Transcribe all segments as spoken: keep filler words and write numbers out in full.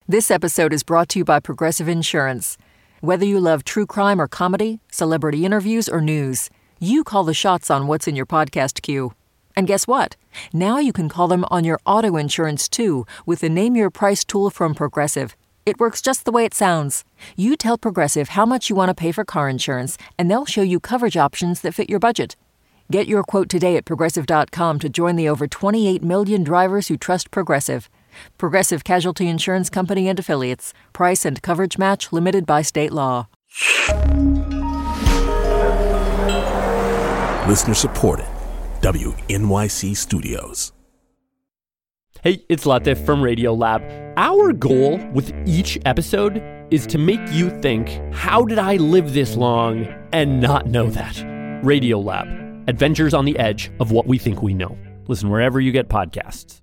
This episode is brought to you by Progressive Insurance. Whether you love true crime or comedy, celebrity interviews or news, you call the shots on what's in your podcast queue. And guess what? Now you can call them on your auto insurance too with the Name Your Price tool from Progressive. It works just the way it sounds. You tell Progressive how much you want to pay for car insurance, and they'll show you coverage options that fit your budget. Get your quote today at Progressive dot com to join the over twenty-eight million drivers who trust Progressive. Progressive Casualty Insurance Company and Affiliates. Price and coverage match limited by state law. Listener supported. W N Y C Studios. Hey, it's Latif from Radiolab. Our goal with each episode is to make you think, how did I live this long and not know that? Radiolab, adventures on the edge of what we think we know. Listen wherever you get podcasts.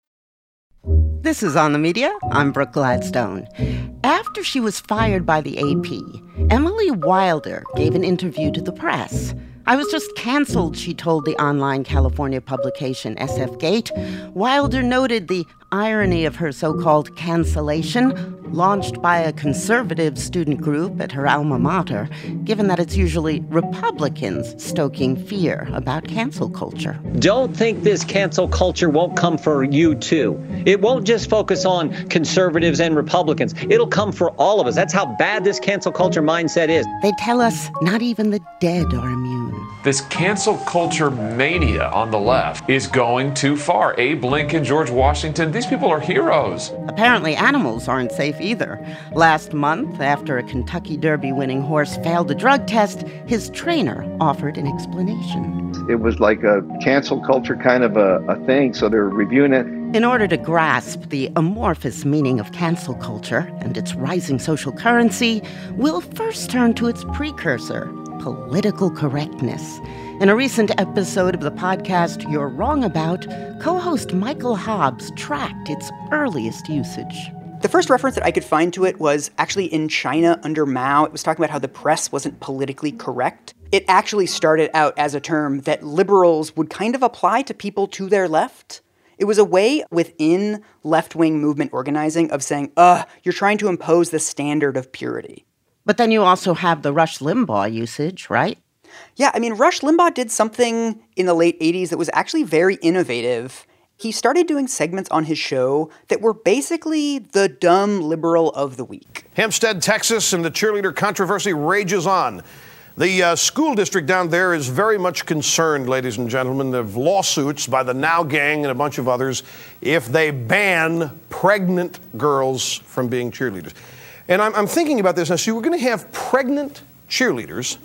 This is On the Media. I'm Brooke Gladstone. After she was fired by the A P, Emily Wilder gave an interview to the press. I was just canceled, she told the online California publication S F Gate. Wilder noted the irony of her so-called cancellation, launched by a conservative student group at her alma mater, given that it's usually Republicans stoking fear about cancel culture. Don't think this cancel culture won't come for you, too. It won't just focus on conservatives and Republicans. It'll come for all of us. That's how bad this cancel culture mindset is. They tell us not even the dead are immune. This cancel culture mania on the left is going too far. Abe Lincoln, George Washington, these people are heroes. Apparently animals aren't safe either. Last month, after a Kentucky Derby winning horse failed a drug test, his trainer offered an explanation. It was like a cancel culture kind of a, a thing, so they're reviewing it. In order to grasp the amorphous meaning of cancel culture and its rising social currency, we'll first turn to its precursor, political correctness. In a recent episode of the podcast You're Wrong About, co-host Michael Hobbs tracked its earliest usage. The first reference that I could find to it was actually in China under Mao. It was talking about how the press wasn't politically correct. It actually started out as a term that liberals would kind of apply to people to their left. It was a way within left-wing movement organizing of saying, ugh, you're trying to impose the standard of purity. But then you also have the Rush Limbaugh usage, right? Yeah, I mean, Rush Limbaugh did something in the late eighties that was actually very innovative. He started doing segments on his show that were basically the dumb liberal of the week. Hempstead, Texas, and the cheerleader controversy rages on. The uh, school district down there is very much concerned, ladies and gentlemen, of lawsuits by the Now Gang and a bunch of others if they ban pregnant girls from being cheerleaders. And I'm, I'm thinking about this. Now, see, we're going to have pregnant cheerleaders.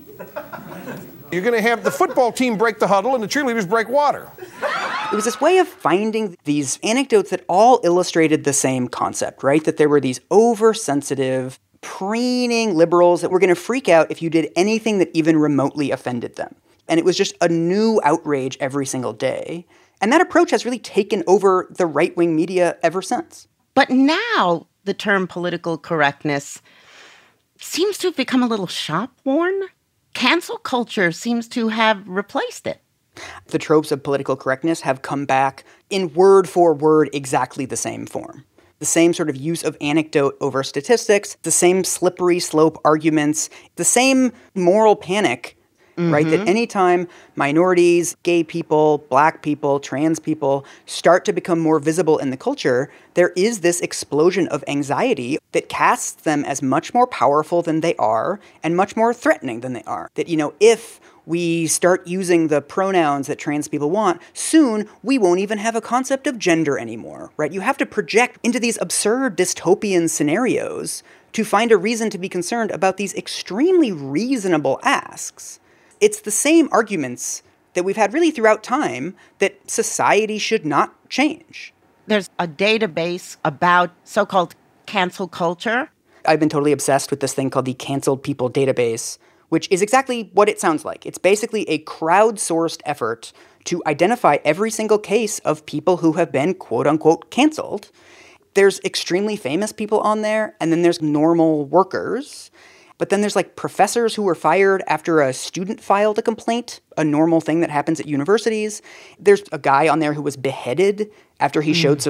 You're going to have the football team break the huddle and the cheerleaders break water. It was this way of finding these anecdotes that all illustrated the same concept, right? That there were these oversensitive, preening liberals that were going to freak out if you did anything that even remotely offended them. And it was just a new outrage every single day. And that approach has really taken over the right-wing media ever since. But now the term political correctness seems to have become a little shop-worn. Cancel culture seems to have replaced it. The tropes of political correctness have come back in word for word exactly the same form. The same sort of use of anecdote over statistics, the same slippery slope arguments, the same moral panic, mm-hmm. right? That anytime minorities, gay people, black people, trans people start to become more visible in the culture, there is this explosion of anxiety that casts them as much more powerful than they are and much more threatening than they are. That, you know, if we start using the pronouns that trans people want, soon we won't even have a concept of gender anymore, right? You have to project into these absurd dystopian scenarios to find a reason to be concerned about these extremely reasonable asks. It's the same arguments that we've had really throughout time that society should not change. There's a database about so-called cancel culture. I've been totally obsessed with this thing called the Canceled People Database, which is exactly what it sounds like. It's basically a crowdsourced effort to identify every single case of people who have been quote-unquote canceled. There's extremely famous people on there, and then there's normal workers. But then there's like professors who were fired after a student filed a complaint, a normal thing that happens at universities. There's a guy on there who was beheaded after he mm. showed some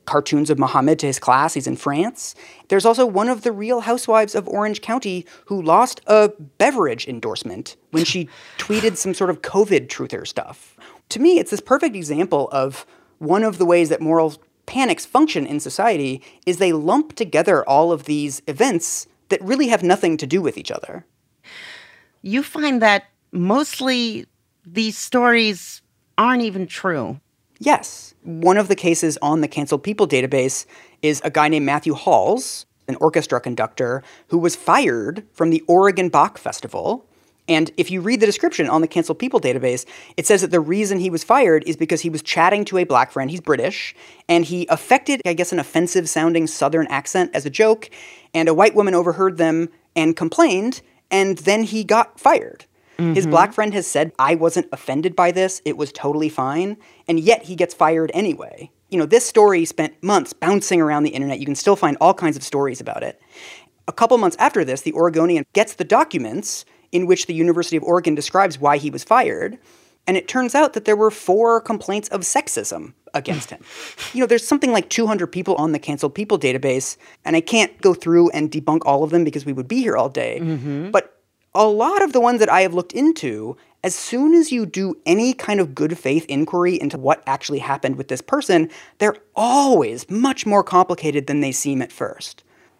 cartoons of Muhammad to his class. He's in France. There's also one of the Real Housewives of Orange County who lost a beverage endorsement when she tweeted some sort of COVID truther stuff. To me, it's this perfect example of one of the ways that moral panics function in society is they lump together all of these events that really have nothing to do with each other. You find that mostly these stories aren't even true. Yes. One of the cases on the Canceled People database is a guy named Matthew Halls, an orchestra conductor, who was fired from the Oregon Bach Festival. And if you read the description on the Canceled People database, it says that the reason he was fired is because he was chatting to a black friend. He's British. And he affected, I guess, an offensive-sounding Southern accent as a joke. And a white woman overheard them and complained. And then he got fired. Mm-hmm. His black friend has said, I wasn't offended by this. It was totally fine. And yet he gets fired anyway. You know, this story spent months bouncing around the internet. You can still find all kinds of stories about it. A couple months after this, the Oregonian gets the documents in which the University of Oregon describes why he was fired. And it turns out that there were four complaints of sexism against him. You know, there's something like two hundred people on the Canceled People database, and I can't go through and debunk all of them because we would be here all day. Mm-hmm. But a lot of the ones that I have looked into, as soon as you do any kind of good faith inquiry into what actually happened with this person, they're always much more complicated than they seem at first.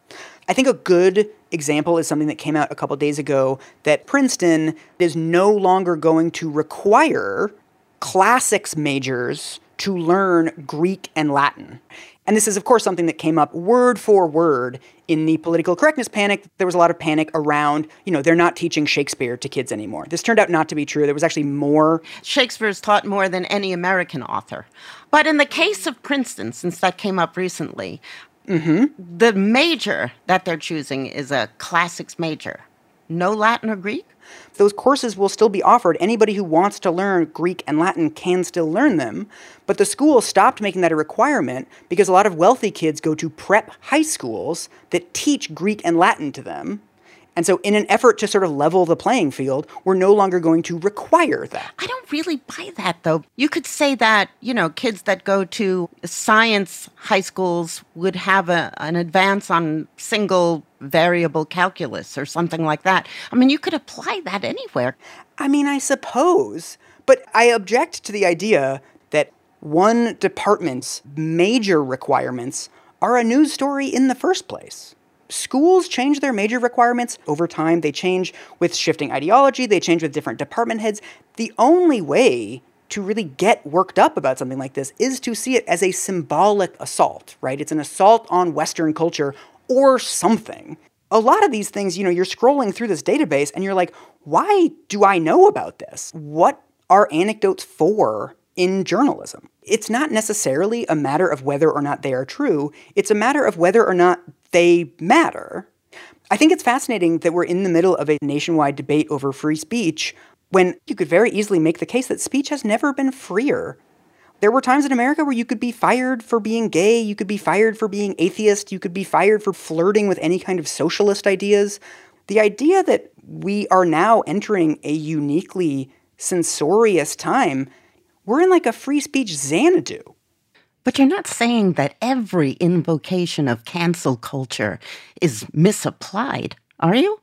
I think a good example is something that came out a couple days ago, that Princeton is no longer going to require classics majors to learn Greek and Latin. And this is, of course, something that came up word for word in the political correctness panic. There was a lot of panic around, you know, they're not teaching Shakespeare to kids anymore. This turned out not to be true. There was actually more. Shakespeare's taught more than any American author. But in the case of Princeton, since that came up recently, mm-hmm. the major that they're choosing is a classics major. No Latin or Greek? Those courses will still be offered. Anybody who wants to learn Greek and Latin can still learn them. But the school stopped making that a requirement because a lot of wealthy kids go to prep high schools that teach Greek and Latin to them. And so in an effort to sort of level the playing field, we're no longer going to require that. I don't really buy that, though. You could say that, you know, kids that go to science high schools would have a, an advance on single variable calculus or something like that. I mean, you could apply that anywhere. I mean, I suppose. But I object to the idea that one department's major requirements are a news story in the first place. Schools change their major requirements over time. They change with shifting ideology. They change with different department heads. The only way to really get worked up about something like this is to see it as a symbolic assault, right? It's an assault on Western culture or something. A lot of these things, you know, you're scrolling through this database and you're like, why do I know about this? What are anecdotes for in journalism? It's not necessarily a matter of whether or not they are true. It's a matter of whether or not they matter. I think it's fascinating that we're in the middle of a nationwide debate over free speech when you could very easily make the case that speech has never been freer. There were times in America where you could be fired for being gay, you could be fired for being atheist, you could be fired for flirting with any kind of socialist ideas. The idea that we are now entering a uniquely censorious time, we're in like a free speech Xanadu. But you're not saying that every invocation of cancel culture is misapplied, are you?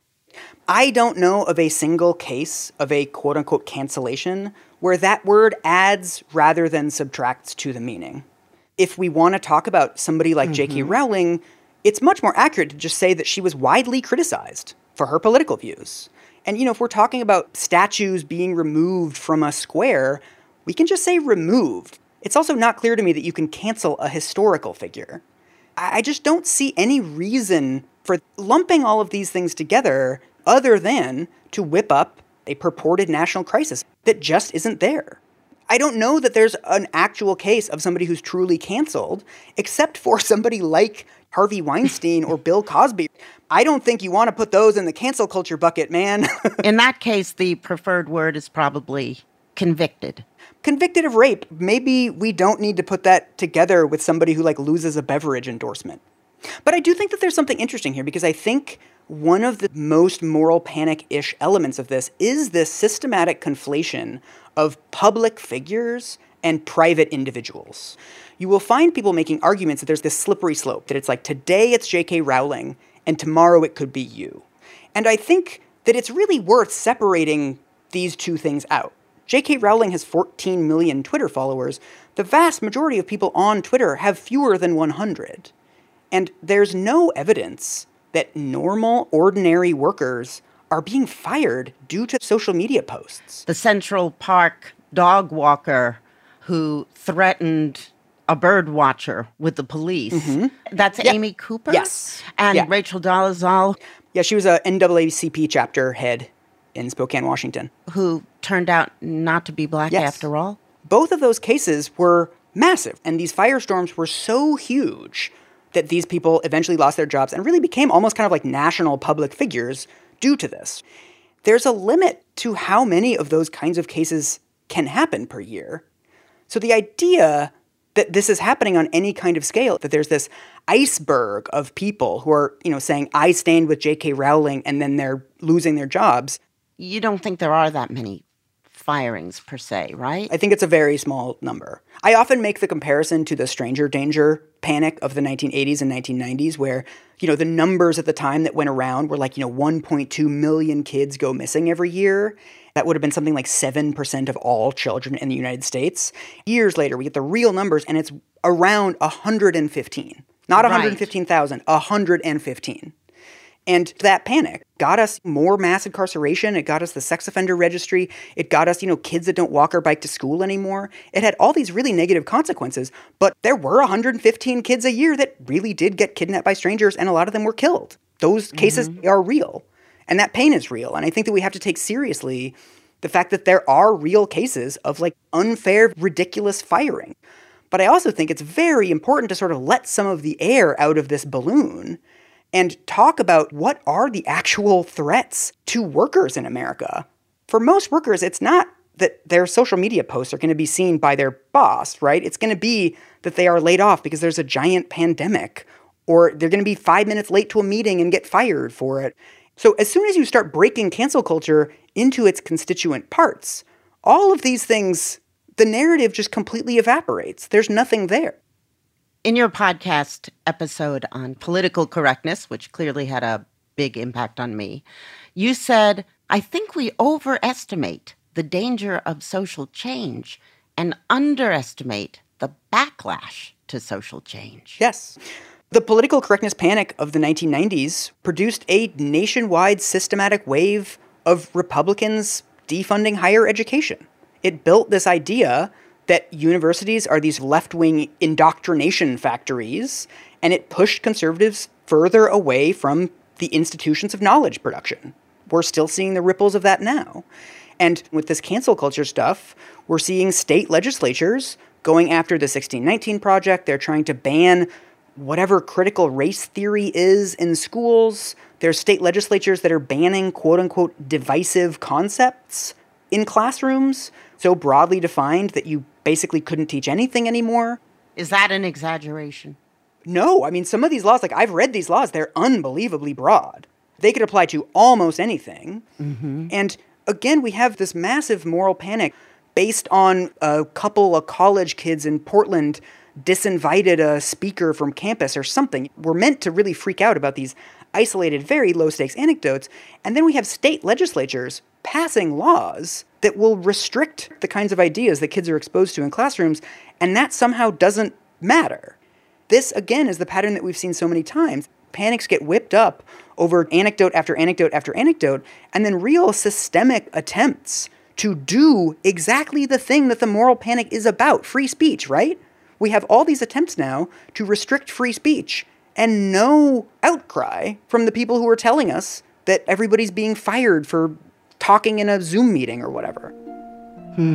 I don't know of a single case of a quote-unquote cancellation where that word adds rather than subtracts to the meaning. If we want to talk about somebody like mm-hmm. J K Rowling, it's much more accurate to just say that she was widely criticized for her political views. And, you know, if we're talking about statues being removed from a square, we can just say removed. It's also not clear to me that you can cancel a historical figure. I just don't see any reason for lumping all of these things together other than to whip up a purported national crisis that just isn't there. I don't know that there's an actual case of somebody who's truly canceled, except for somebody like Harvey Weinstein or Bill Cosby. I don't think you want to put those in the cancel culture bucket, man. In that case, the preferred word is probably convicted. Convicted of rape. Maybe we don't need to put that together with somebody who like loses a beverage endorsement. But I do think that there's something interesting here because I think one of the most moral panic-ish elements of this is this systematic conflation of public figures and private individuals. You will find people making arguments that there's this slippery slope, that it's like today it's J K Rowling and tomorrow it could be you. And I think that it's really worth separating these two things out. J K Rowling has fourteen million Twitter followers. The vast majority of people on Twitter have fewer than one hundred. And there's no evidence that normal, ordinary workers are being fired due to social media posts. The Central Park dog walker who threatened a bird watcher with the police. Mm-hmm. That's yep. Amy Cooper? Yes. And yeah. Rachel Dolezal? Yeah, she was a N double A C P chapter head in Spokane, Washington. Who turned out not to be black yes. after all? Both of those cases were massive, and these firestorms were so huge that these people eventually lost their jobs and really became almost kind of like national public figures due to this. There's a limit to how many of those kinds of cases can happen per year. So the idea that this is happening on any kind of scale, that there's this iceberg of people who are, you know, saying, I stand with J K Rowling, and then they're losing their jobs. You don't think there are that many firings per se, right? I think it's a very small number. I often make the comparison to the stranger danger panic of the nineteen eighties and nineteen nineties, where, you know, the numbers at the time that went around were like, you know, one point two million kids go missing every year. That would have been something like seven percent of all children in the United States. Years later, we get the real numbers, and it's around one hundred fifteen. Not one hundred fifteen thousand, one hundred fifteen. And that panic got us more mass incarceration. It got us the sex offender registry. It got us, you know, kids that don't walk or bike to school anymore. It had all these really negative consequences, but there were one hundred fifteen kids a year that really did get kidnapped by strangers, and a lot of them were killed. Those cases mm-hmm. are real, and that pain is real. And I think that we have to take seriously the fact that there are real cases of like unfair, ridiculous firing. But I also think it's very important to sort of let some of the air out of this balloon and talk about what are the actual threats to workers in America. For most workers, it's not that their social media posts are going to be seen by their boss, right? It's going to be that they are laid off because there's a giant pandemic, or they're going to be five minutes late to a meeting and get fired for it. So as soon as you start breaking cancel culture into its constituent parts, all of these things, the narrative just completely evaporates. There's nothing there. In your podcast episode on political correctness, which clearly had a big impact on me, you said, I think we overestimate the danger of social change and underestimate the backlash to social change. Yes. The political correctness panic of the nineteen nineties produced a nationwide systematic wave of Republicans defunding higher education. It built this idea that universities are these left-wing indoctrination factories, and it pushed conservatives further away from the institutions of knowledge production. We're still seeing the ripples of that now. And with this cancel culture stuff, we're seeing state legislatures going after the sixteen nineteen Project. They're trying to ban whatever critical race theory is in schools. There's state legislatures that are banning quote-unquote divisive concepts in classrooms, so broadly defined that you basically couldn't teach anything anymore. Is that an exaggeration? No. I mean, some of these laws, like I've read these laws, they're unbelievably broad. They could apply to almost anything. Mm-hmm. And again, we have this massive moral panic based on a couple of college kids in Portland disinvited a speaker from campus or something. We're meant to really freak out about these isolated, very low-stakes anecdotes. And then we have state legislatures passing laws that will restrict the kinds of ideas that kids are exposed to in classrooms, and that somehow doesn't matter. This, again, is the pattern that we've seen so many times. Panics get whipped up over anecdote after anecdote after anecdote, and then real systemic attempts to do exactly the thing that the moral panic is about, free speech, right? We have all these attempts now to restrict free speech, and no outcry from the people who are telling us that everybody's being fired for talking in a Zoom meeting or whatever. Hmm.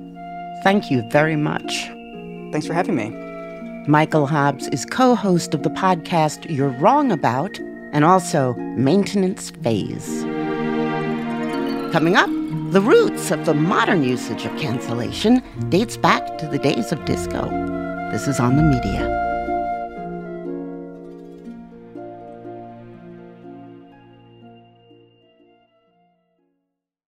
Thank you very much. Thanks for having me. Michael Hobbs is co-host of the podcast You're Wrong About, and also Maintenance Phase. Coming up, the roots of the modern usage of cancellation dates back to the days of disco. This is On the Media.